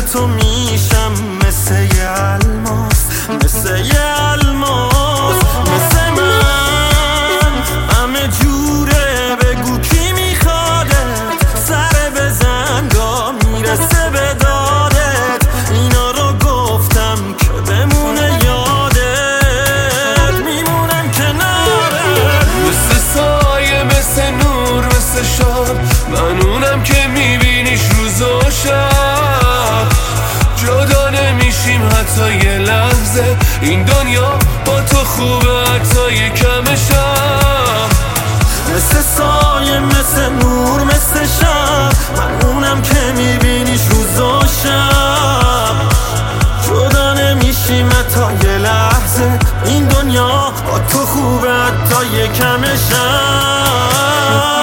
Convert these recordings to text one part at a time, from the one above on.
تو میشم مثل یه الماس، مثل یه الماس، مثل من همه جوره. بگو کی میخوادت، سر بزن گاه میرسه به دادت. اینا رو گفتم که بمونه یادت، میمونم کنارت. مثل سایه، مثل نور، مثل شب، من اونم که میبینیش روز و شب. جدا نمیشیم حتی یه لحظه، این دنیا با تو خوبه حتی یه کم شب. مثل سایه، مثل نور، مثل شب، من اونم که میبینیش روز و شب. جدا نمیشیم حتی یه لحظه، این دنیا با تو خوبه حتی یه کم شب.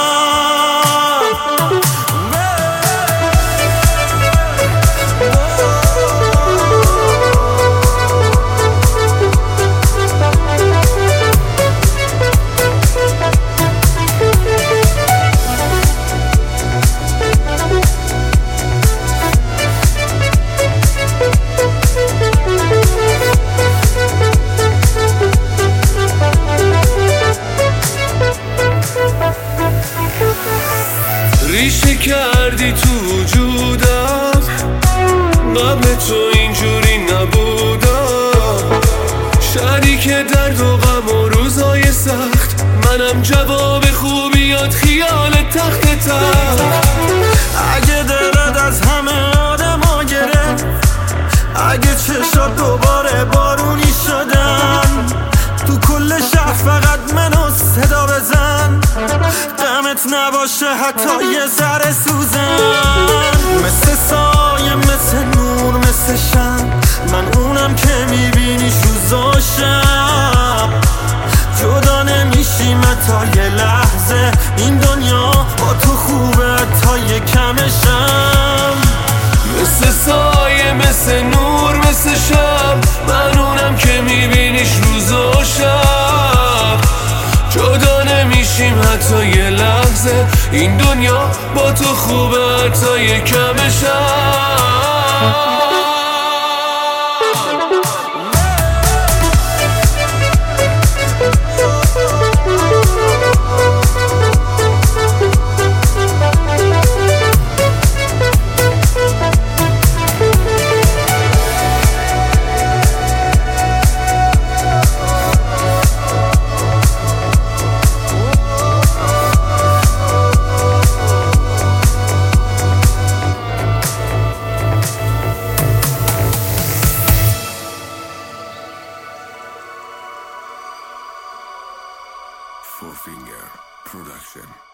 ریشه کردی تو وجودم، قبل تو اینجوری نبودم. شریک درد و غم و روزای سخت، منم جواب خوبیات خیال تخت تخت. اگه دلت از همه آدما گرفت، اگه چشات دوباره بارونی شدن، تو کل شهر فقط منو صدا بزن. دمت نباشه حتی یه ذره سوزن. مثل سایه، مثل نور، مثل شب، من اونم که میبینیش روز و شب. جدا نمیشیم حتی یه لحظه، این دنیا با تو خوبه حتی یه کم شب. مثل سایه، مثل نور، مثل شب، من اونم که میبینیش روز و شب. جدا نمیشیم حتی یه لحظه، این دنیا با تو خوبه حتی یه کم شب. Four Finger Production.